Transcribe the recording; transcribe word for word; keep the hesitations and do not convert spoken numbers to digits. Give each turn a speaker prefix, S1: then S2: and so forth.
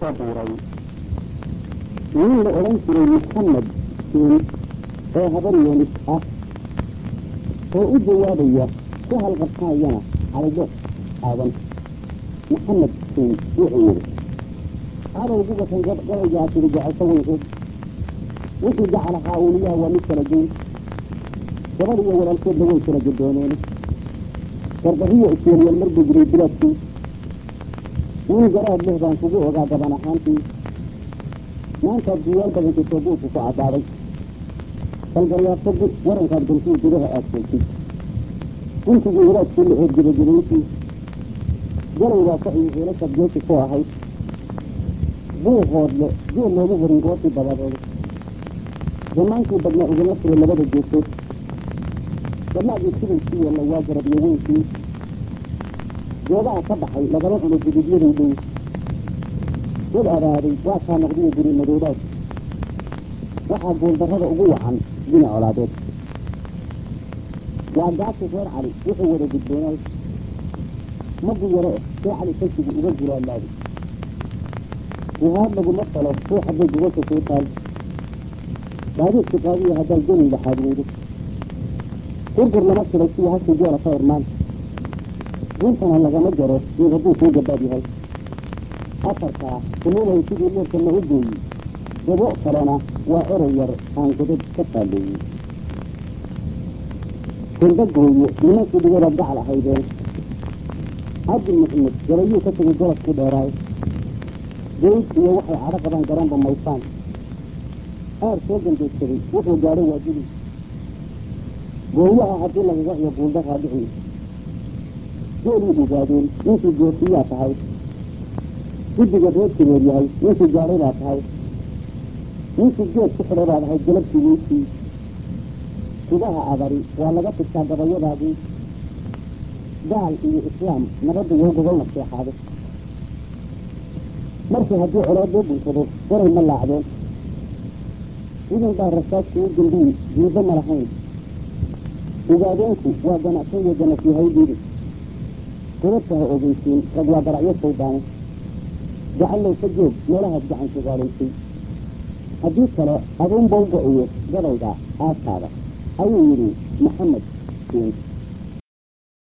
S1: soo buuray nin la odhan jiray maxamed siin oo habar yoonis ah oo u jawaabaya ku halqabtaayana caligo aadan maxamed siin wuxuu yidhi cadowguba kan gabaygaa tiri jecesho weynkeed wixii jacal ahaa uuniyaha waa mid kala geyn gabadh iyo walaalkeedna way kala gadoomeen garbahiyo isyeelyeel marbuu jiray bilaadkii nin garaad leh baan kugu ogaa gaban ahaantii maantaad guyaal badan jirtoo buudku ku caddaaday balgaryaabtagi warankaad galkii gudaha aad joogtid guntigii hiraadkii la eed gabagabayntii galaydaa kacii heelashaad geesi ku ahayd buuqoodle geel loogu horin goortii dabadeed zamaankii badnaa ugama furo labada geesood gabnacdii sibilkii yeella waa garabyo weynkii geedaha ka baxay lagama cuno gududyadii dhow dad adaaday waa kaa noqdiyo guri madoobaad waxaa guuldarrada ugu wacan dina colaadeed waa gaasi reer cali wuxuu wada gudboonay magi yaro eh see cali kalsigii uga guraalaadi jihaad laguma falo ruu hadday gubasha soo taal gaadiidka qaadiya haddaad geli laxaad weydo gurgur lama siday sidii hashii geela ka irmaan guntana lagama jaro in hadduu soo gabaad yahay afarkaa kulunay sidii leerkana u gooyi gabo kalena waa erey yar aan godad ka faalleeyey kunda gooye nimankii dhigadaad gacal ahaydeen cabdi maxamed gabayuu ka tegay golobkii dheeraay geyd iyo waxay cadho qaban garanba maysaan aar soo gandeegsaday wuxuu gaadhay waa dili gooyaha haddii lagaga iyo guuldaraa dhici geelii ogaadeen ninkii goosiyaa tahay guddiga reer kireer yahay ninkii gaadhay baa tahay ninkii geed ku xidhay baad ahayd galabtii weysii gudaha adari waa laga tirtaa gabayadaadii gaal iyo islaam nabadda iyo gobol naseexaade markii haddii colood loo buntado garay ma laacdeen idan baa rasaadkii u dambiyi jiibo ma lahayn ogaadeenku waa ganacsan iyo ganafyahaydiidi godadka ha ogeysiin rag waa garacyo sawdaane gacallow ka joog meelahaad gacan sugaalaysay haddii kale aduun bawga iyo gabayga aaskaada ayuu yidhi maxamed siin